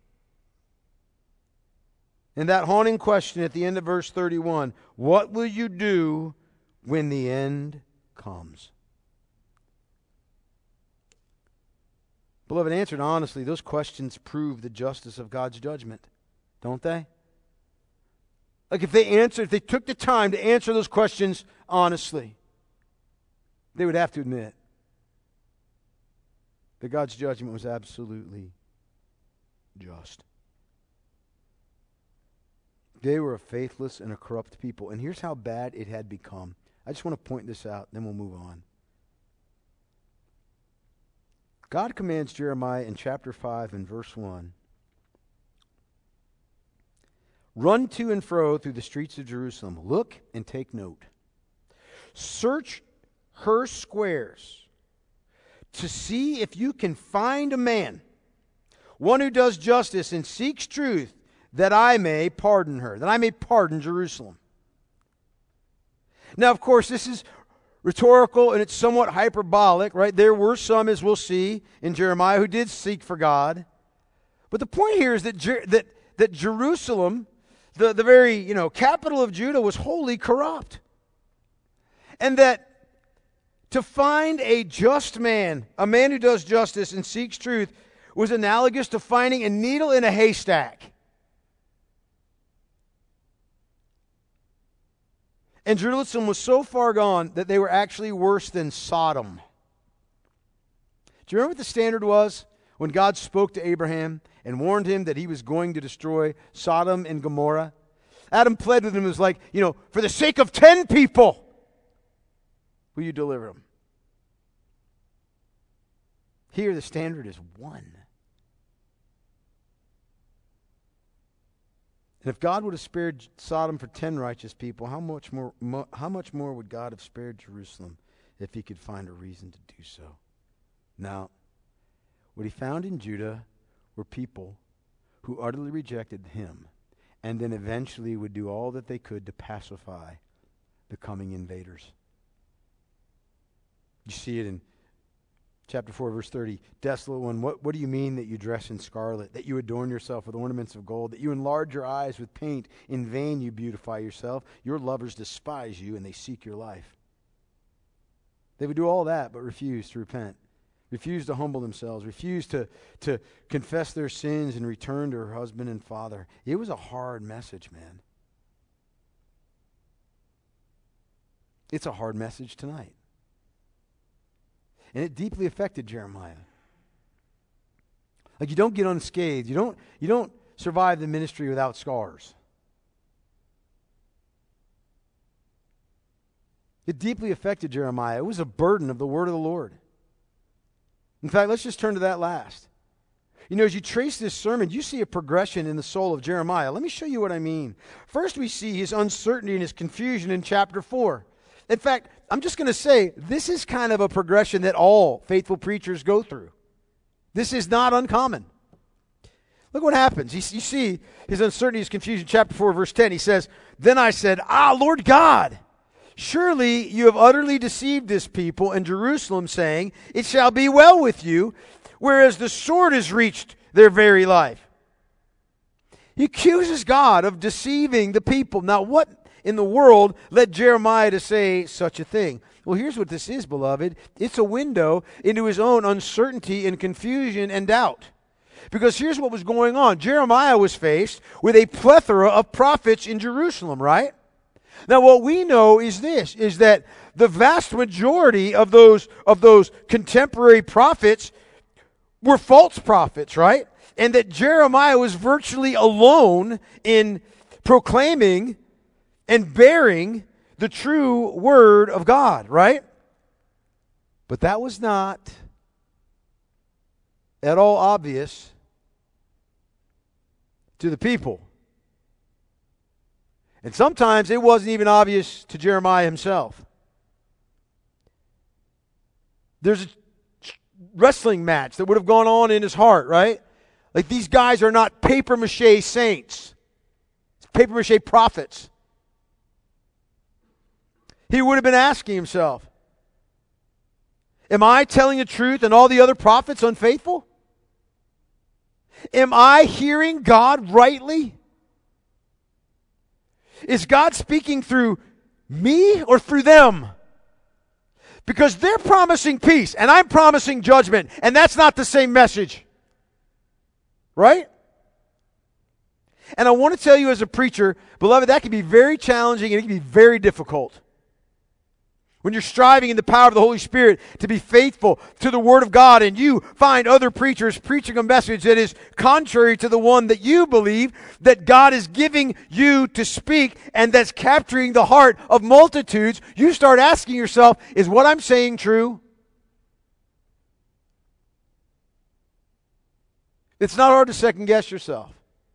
And that haunting question at the end of verse thirty-one, what will you do when the end comes? Beloved, answered honestly, those questions prove the justice of God's judgment, don't they? Like if they answered, if they took the time to answer those questions honestly, they would have to admit that God's judgment was absolutely just. They were a faithless and a corrupt people. And here's how bad it had become. I just want to point this out, then we'll move on. God commands Jeremiah in chapter five and verse one, run to and fro through the streets of Jerusalem. Look and take note. Search her squares to see if you can find a man, one who does justice and seeks truth, that I may pardon her, that I may pardon Jerusalem. Now, of course, this is rhetorical and it's somewhat hyperbolic, right? There were some, as we'll see in Jeremiah, who did seek for God. But the point here is that Jer- that that Jerusalem, the, the very, you know, capital of Judah, was wholly corrupt. And that to find a just man, a man who does justice and seeks truth, was analogous to finding a needle in a haystack. And Jerusalem was so far gone that they were actually worse than Sodom. Do you remember what the standard was when God spoke to Abraham and warned him that He was going to destroy Sodom and Gomorrah? Adam pled with him and was like, you know, for the sake of ten people, will you deliver them? Here the standard is one. And if God would have spared Sodom for ten righteous people, how much more, mo- how much more would God have spared Jerusalem if He could find a reason to do so? Now, what He found in Judah were people who utterly rejected Him and then eventually would do all that they could to pacify the coming invaders. You see it in chapter four, verse thirty. Desolate one, what, what do you mean that you dress in scarlet, that you adorn yourself with ornaments of gold, that you enlarge your eyes with paint? In vain you beautify yourself. Your lovers despise you, and they seek your life. They would do all that, but refuse to repent. Refuse to humble themselves. Refuse to, to confess their sins and return to her husband and father. It was a hard message, man. It's a hard message tonight. And it deeply affected Jeremiah. Like, you don't get unscathed. You don't, you don't survive the ministry without scars. It deeply affected Jeremiah. It was a burden of the word of the Lord. In fact, let's just turn to that last. You know, as you trace this sermon, you see a progression in the soul of Jeremiah. Let me show you what I mean. First, we see his uncertainty and his confusion in chapter four. In fact, I'm just going to say, this is kind of a progression that all faithful preachers go through. This is not uncommon. Look what happens. You see his uncertainty, his confusion. Chapter four, verse ten, he says, "Then I said, Ah, Lord God, surely you have utterly deceived this people in Jerusalem, saying, It shall be well with you, whereas the sword has reached their very life." He accuses God of deceiving the people. Now, what in the world led Jeremiah to say such a thing? Well, here's what this is, beloved. It's a window into his own uncertainty and confusion and doubt. Because here's what was going on. Jeremiah was faced with a plethora of prophets in Jerusalem, right? Now, what we know is this, is that the vast majority of those, of those contemporary prophets were false prophets, right? And that Jeremiah was virtually alone in proclaiming and bearing the true word of God, right? But that was not at all obvious to the people. And sometimes it wasn't even obvious to Jeremiah himself. There's a wrestling match that would have gone on in his heart, right? Like, these guys are not papier-mâché saints. It's papier-mâché prophets. He would have been asking himself, am I telling the truth and all the other prophets unfaithful? Am I hearing God rightly? Is God speaking through me or through them? Because they're promising peace and I'm promising judgment, and that's not the same message. Right? And I want to tell you as a preacher, beloved, that can be very challenging and it can be very difficult. When you're striving in the power of the Holy Spirit to be faithful to the Word of God, and you find other preachers preaching a message that is contrary to the one that you believe that God is giving you to speak, and that's capturing the heart of multitudes, you start asking yourself, is what I'm saying true? It's not hard to second guess yourself.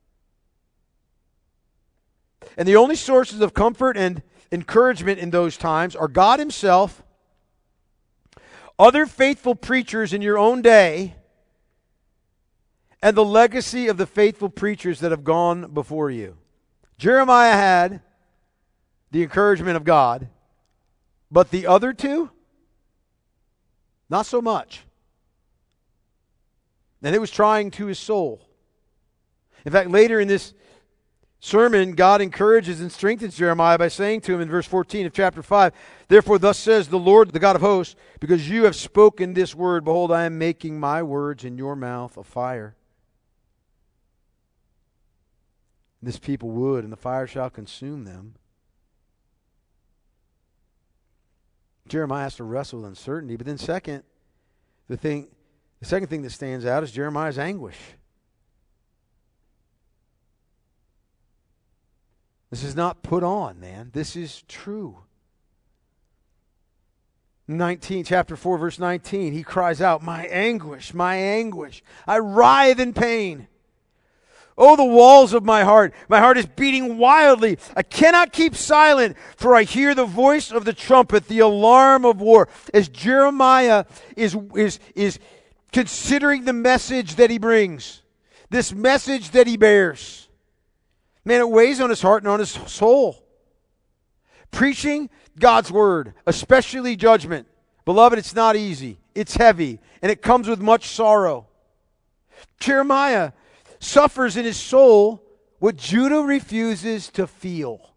And the only sources of comfort and encouragement in those times are God Himself, other faithful preachers in your own day, and the legacy of the faithful preachers that have gone before you. Jeremiah had the encouragement of God, but the other two, not so much. And it was trying to his soul. In fact, later in this sermon, God encourages and strengthens Jeremiah by saying to him in verse fourteen of chapter five, "Therefore thus says the Lord, the God of hosts, because you have spoken this word, behold, I am making my words in your mouth a fire. This people would, and the fire shall consume them." Jeremiah has to wrestle with uncertainty. But then second, the thing, the second thing that stands out is Jeremiah's anguish. This is not put on, man. This is true. nineteen, chapter four, verse nineteen, he cries out, "My anguish, my anguish. I writhe in pain. Oh, the walls of my heart. My heart is beating wildly. I cannot keep silent, for I hear the voice of the trumpet, the alarm of war." As Jeremiah is, is, is considering the message that he brings, this message that he bears, man, it weighs on his heart and on his soul. Preaching God's word, especially judgment. Beloved, it's not easy. it's heavy, and it comes with much sorrow. Jeremiah suffers in his soul what Judah refuses to feel.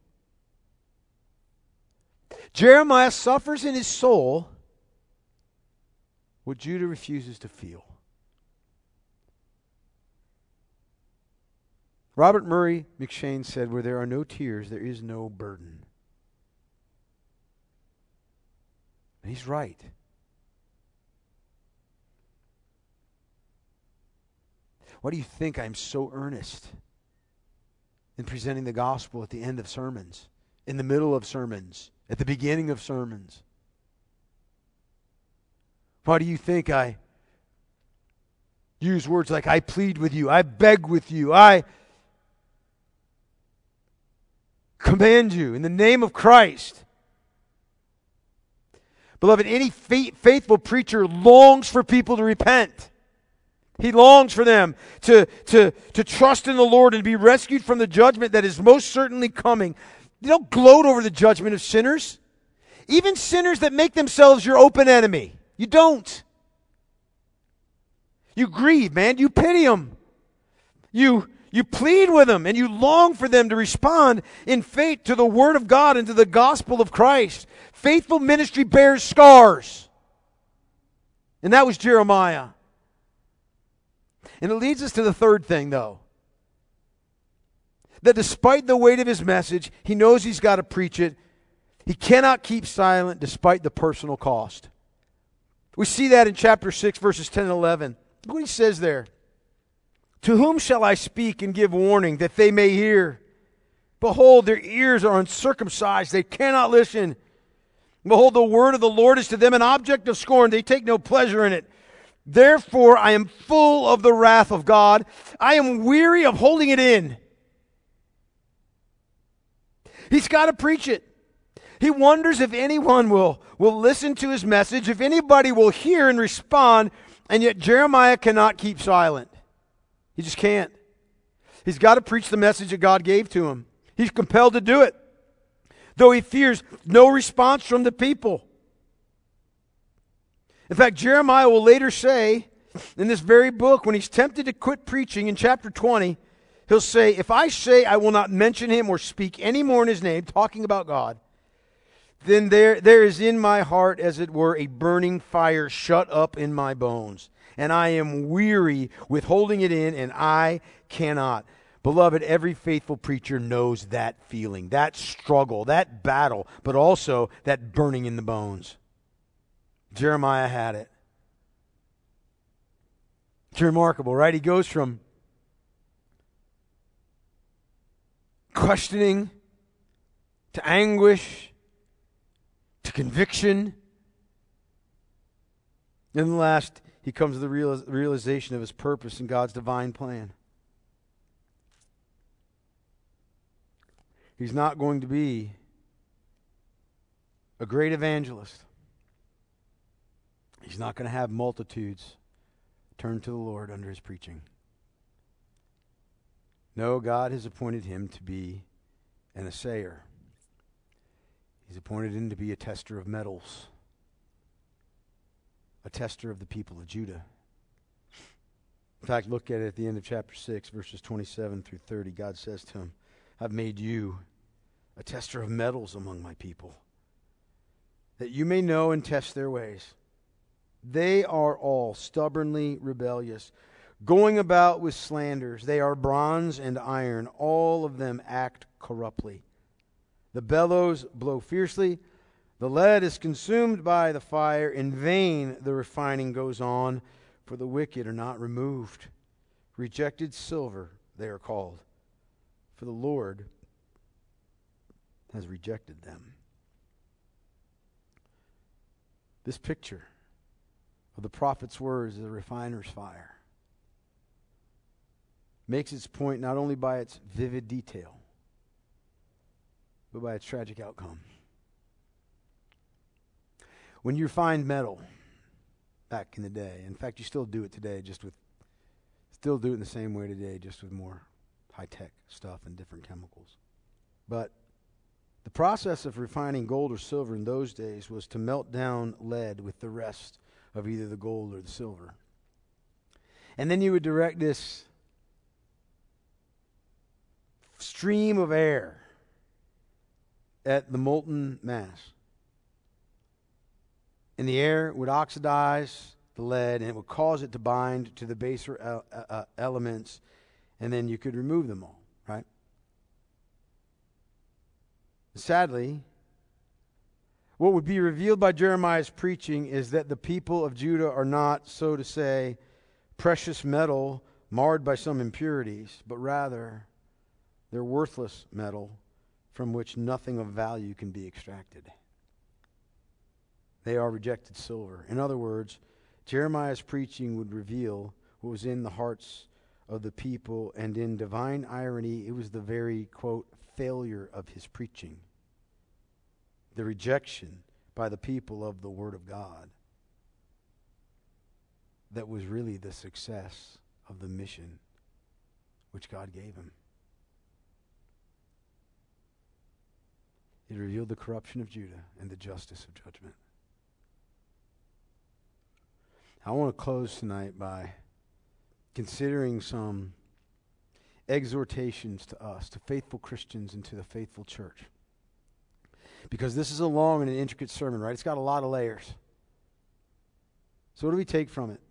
Jeremiah suffers in his soul what Judah refuses to feel. Robert Murray McShane said, "Where there are no tears, there is no burden." And he's right. Why do you think I'm so earnest in presenting the gospel at the end of sermons, in the middle of sermons, at the beginning of sermons? Why do you think I use words like, I plead with you, I beg with you, I command you in the name of Christ? Beloved, any faithful preacher longs for people to repent. He longs for them to, to, to trust in the Lord and be rescued from the judgment that is most certainly coming. You don't gloat over the judgment of sinners. Even sinners that make themselves your open enemy. You don't. You grieve, man. You pity them. You, you plead with them, and you long for them to respond in faith to the Word of God and to the gospel of Christ. Faithful ministry bears scars. And that was Jeremiah. And it leads us to the third thing, though. That despite the weight of his message, he knows he's got to preach it. He cannot keep silent despite the personal cost. We see that in chapter six, verses ten and eleven. Look what he says there. To whom shall I speak and give warning that they may hear? Behold, their ears are uncircumcised. They cannot listen. Behold, the word of the Lord is to them an object of scorn. They take no pleasure in it. Therefore, I am full of the wrath of God. I am weary of holding it in. He's got to preach it. He wonders if anyone will, will listen to his message, if anybody will hear and respond, and yet Jeremiah cannot keep silent. He just can't. He's got to preach the message that God gave to him. He's compelled to do it, though he fears no response from the people. In fact, Jeremiah will later say in this very book, when he's tempted to quit preaching in chapter twenty, he'll say, if I say I will not mention him or speak any more in his name, talking about God, then there, there is in my heart, as it were, a burning fire shut up in my bones. And I am weary with holding it in, and I cannot. Beloved, every faithful preacher knows that feeling, that struggle, that battle, but also that burning in the bones. Jeremiah had it. It's remarkable, right? He goes from questioning to anguish to conviction. And last, he comes to the real, realization of his purpose in God's divine plan. He's not going to be a great evangelist. He's not going to have multitudes turn to the Lord under his preaching. No, God has appointed him to be an assayer. He's appointed him to be a tester of metals, a tester of the people of Judah. In fact, look at it at the end of chapter six, verses twenty-seven through thirty. God says to him, I've made you a tester of metals among my people, that you may know and test their ways. They are all stubbornly rebellious, going about with slanders. They are bronze and iron. All of them act corruptly. The bellows blow fiercely. The lead is consumed by the fire. In vain the refining goes on, for the wicked are not removed. Rejected silver they are called, for the Lord has rejected them. This picture of the prophet's words, the refiner's fire, makes its point not only by its vivid detail, but by its tragic outcome. When you refine metal back in the day, in fact, you still do it today, just with, still do it in the same way today, just with more high-tech stuff and different chemicals. But the process of refining gold or silver in those days was to melt down lead with the rest of either the gold or the silver. And then you would direct this stream of air at the molten mass. And the air would oxidize the lead, and it would cause it to bind to the baser el- uh, elements, and then you could remove them all, right? Sadly, what would be revealed by Jeremiah's preaching is that the people of Judah are not, so to say, precious metal marred by some impurities, but rather they're worthless metal from which nothing of value can be extracted. They are rejected silver. In other words, Jeremiah's preaching would reveal what was in the hearts of the people, and in divine irony, it was the very, quote, failure of his preaching, the rejection by the people of the Word of God, that was really the success of the mission which God gave him. It revealed the corruption of Judah and the justice of judgment. I want to close tonight by considering some exhortations to us, to faithful Christians and to the faithful church. Because this is a long and an intricate sermon, right? It's got a lot of layers. So what do we take from it?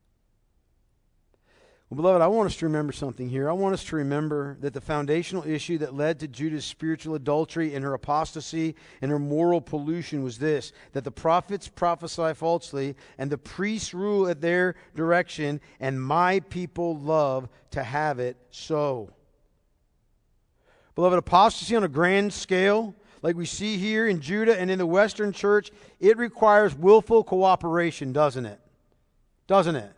Well, beloved, I want us to remember something here. I want us to remember that the foundational issue that led to Judah's spiritual adultery and her apostasy and her moral pollution was this, that the prophets prophesy falsely and the priests rule at their direction, and my people love to have it so. Beloved, apostasy on a grand scale, like we see here in Judah and in the Western church, it requires willful cooperation, doesn't it? Doesn't it?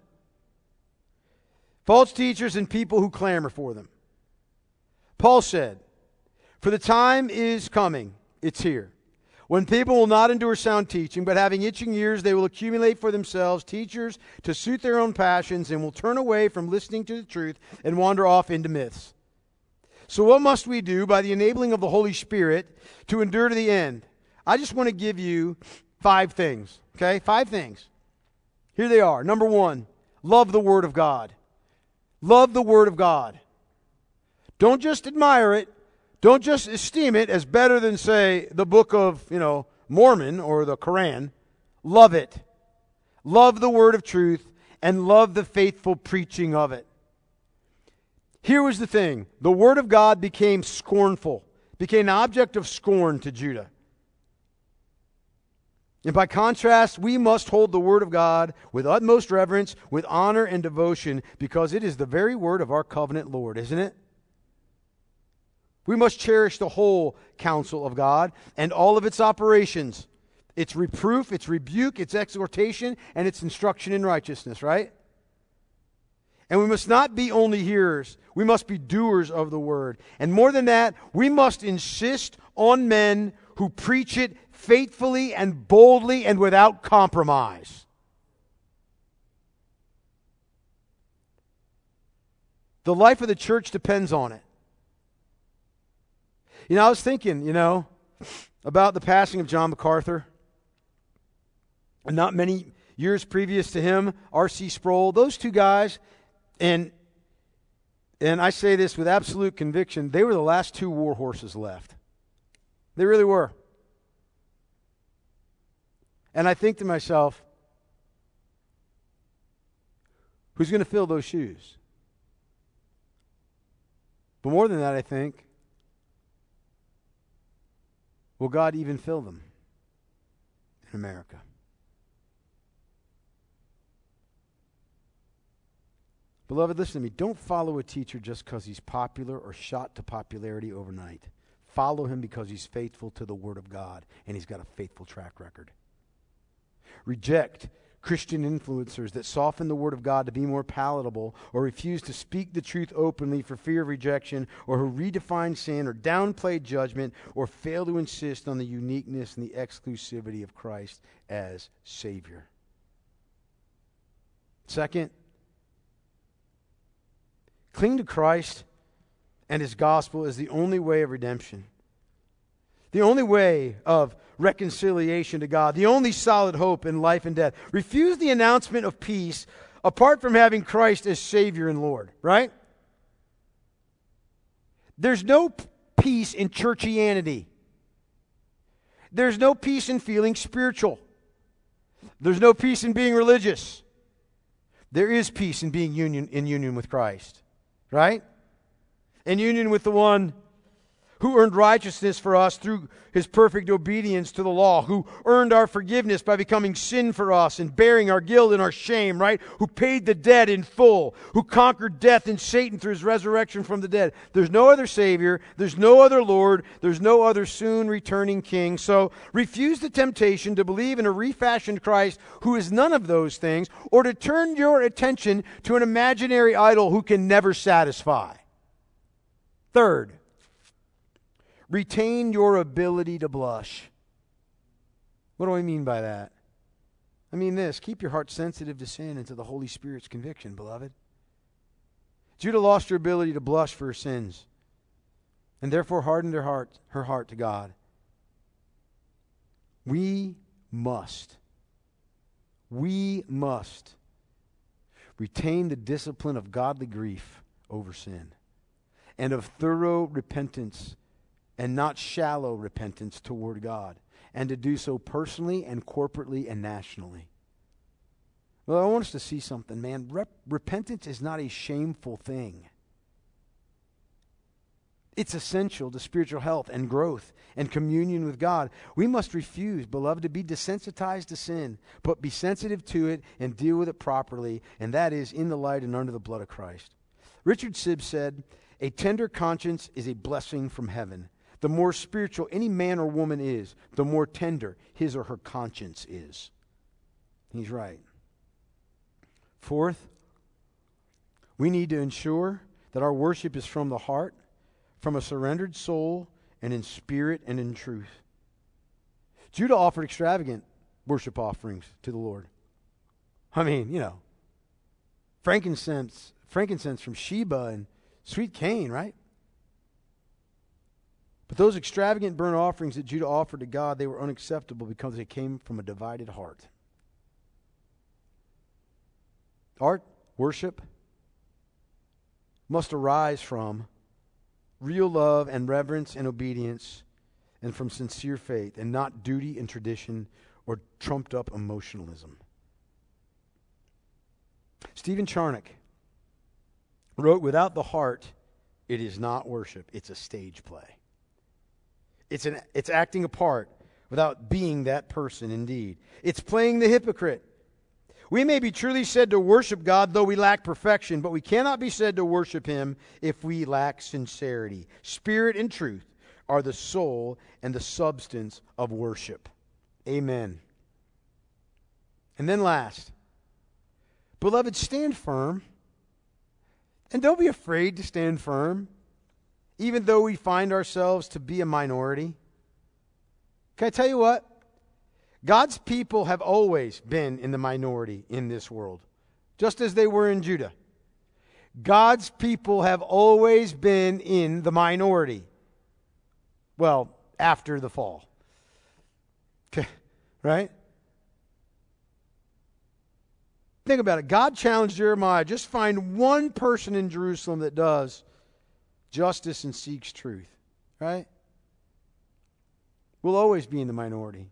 False teachers and people who clamor for them. Paul said, "For the time is coming," it's here, "when people will not endure sound teaching, but having itching ears, they will accumulate for themselves teachers to suit their own passions, and will turn away from listening to the truth and wander off into myths." So what must we do by the enabling of the Holy Spirit to endure to the end? I just want to give you five things, okay? Five things. Here they are. Number one, love the Word of God. Love the Word of God. Don't just admire it. Don't just esteem it as better than, say, the book of, you know, Mormon or the Quran. Love it. Love the Word of truth and love the faithful preaching of it. Here was the thing. The Word of God became scornful, became an object of scorn to Judah. And by contrast, we must hold the Word of God with utmost reverence, with honor and devotion, because it is the very word of our covenant Lord, isn't it? We must cherish the whole counsel of God and all of its operations, its reproof, its rebuke, its exhortation, and its instruction in righteousness, right? And we must not be only hearers. We must be doers of the Word. And more than that, we must insist on men who preach it faithfully and boldly and without compromise. The life of the church depends on it. You know, I was thinking, you know, about the passing of John MacArthur. And not many years previous to him, R C Sproul. Those two guys, and, and I say this with absolute conviction, they were the last two war horses left. They really were. And I think to myself, who's going to fill those shoes? But more than that, I think, will God even fill them in America? Beloved, listen to me. Don't follow a teacher just because he's popular or shot to popularity overnight. Follow him because he's faithful to the Word of God and he's got a faithful track record. Reject Christian influencers that soften the Word of God to be more palatable, or refuse to speak the truth openly for fear of rejection, or who redefine sin or downplay judgment, or fail to insist on the uniqueness and the exclusivity of Christ as Savior. Second, cling to Christ and His gospel as the only way of redemption. the only way of reconciliation to God, the only solid hope in life and death. Refuse the announcement of peace apart from having Christ as Savior and Lord, right? There's no p- peace in churchianity. There's no peace in feeling spiritual. There's no peace in being religious. There is peace in being union in union with Christ, right? In union with the one who earned righteousness for us through his perfect obedience to the law, who earned our forgiveness by becoming sin for us and bearing our guilt and our shame, right? Who paid the debt in full, who conquered death and Satan through his resurrection from the dead. There's no other Savior, there's no other Lord, there's no other soon returning King. So refuse the temptation to believe in a refashioned Christ who is none of those things, or to turn your attention to an imaginary idol who can never satisfy. Third, retain your ability to blush. What do I mean by that? I mean this: keep your heart sensitive to sin and to the Holy Spirit's conviction, beloved. Judah lost her ability to blush for her sins, and therefore hardened her heart, her heart to God. We must, we must retain the discipline of godly grief over sin, and of thorough repentance, and not shallow repentance toward God, and to do so personally and corporately and nationally. Well, I want us to see something, man. Rep- repentance is not a shameful thing. It's essential to spiritual health and growth and communion with God. We must refuse, beloved, to be desensitized to sin, but be sensitive to it and deal with it properly, and that is in the light and under the blood of Christ. Richard Sibbes said, "A tender conscience is a blessing from heaven. The more spiritual any man or woman is, the more tender his or her conscience is." He's right. Fourth, we need to ensure that our worship is from the heart, from a surrendered soul, and in spirit and in truth. Judah offered extravagant worship offerings to the Lord. I mean, you know, frankincense, frankincense from Sheba and sweet cane, right? But those extravagant burnt offerings that Judah offered to God, they were unacceptable because they came from a divided heart. Our worship must arise from real love and reverence and obedience, and from sincere faith, and not duty and tradition or trumped up emotionalism. Stephen Charnock wrote, "Without the heart, it is not worship, it's a stage play." It's an it's acting a part without being that person indeed. It's playing the hypocrite. We may be truly said to worship God though we lack perfection, but we cannot be said to worship Him if we lack sincerity. Spirit and truth are the soul and the substance of worship. Amen. And then last, beloved, stand firm. And don't be afraid to stand firm, even though we find ourselves to be a minority. Can I tell you what? God's people have always been in the minority in this world, just as they were in Judah. God's people have always been in the minority. Well, after the fall. Okay, right? Think about it. God challenged Jeremiah, just find one person in Jerusalem that does justice and seeks truth, right? We'll always be in the minority.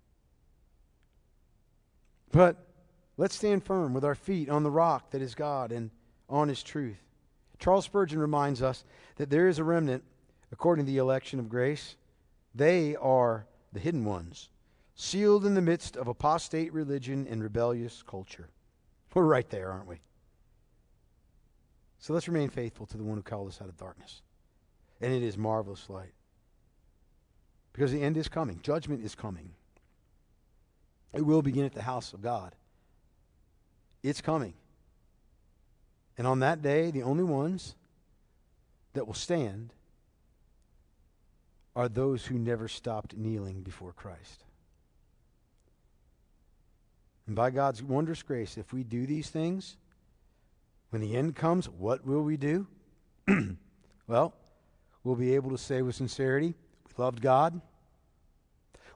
But let's stand firm with our feet on the rock that is God and on His truth. Charles Spurgeon reminds us that there is a remnant, according to the election of grace. They are the hidden ones, sealed in the midst of apostate religion and rebellious culture. We're right there, aren't we? So let's remain faithful to the one who called us out of darkness. And it is marvelous light. Because the end is coming. Judgment is coming. It will begin at the house of God. It's coming. And on that day, the only ones that will stand are those who never stopped kneeling before Christ. And by God's wondrous grace, if we do these things, when the end comes, what will we do? Well, we'll be able to say with sincerity, we loved God,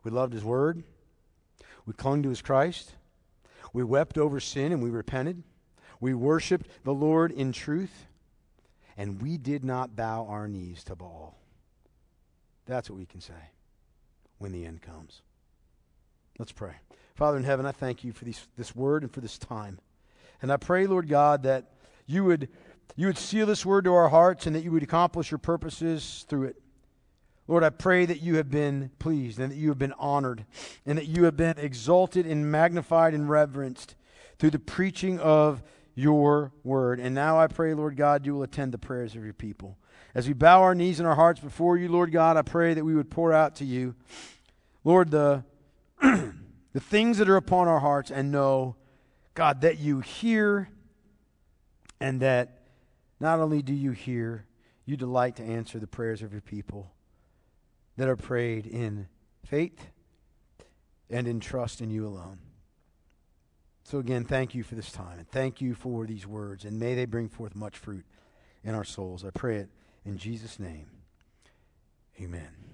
We loved his word. We clung to his Christ. We wept over sin and we repented. We worshiped the Lord in truth. And we did not bow our knees to Baal. That's what we can say when the end comes. Let's pray. Father in heaven, I thank you for these, this word and for this time. And I pray, Lord God, that you would, you would seal this word to our hearts and that you would accomplish your purposes through it. Lord, I pray that you have been pleased and that you have been honored and that you have been exalted and magnified and reverenced through the preaching of your word. And now I pray, Lord God, you will attend the prayers of your people. As we bow our knees and our hearts before you, Lord God, I pray that we would pour out to you, Lord, the, the things that are upon our hearts, and know, God, that you hear, and that not only do you hear, you delight to answer the prayers of your people that are prayed in faith and in trust in you alone. So again, thank you for this time, and thank you for these words, and may they bring forth much fruit in our souls. I pray it in Jesus' name. Amen.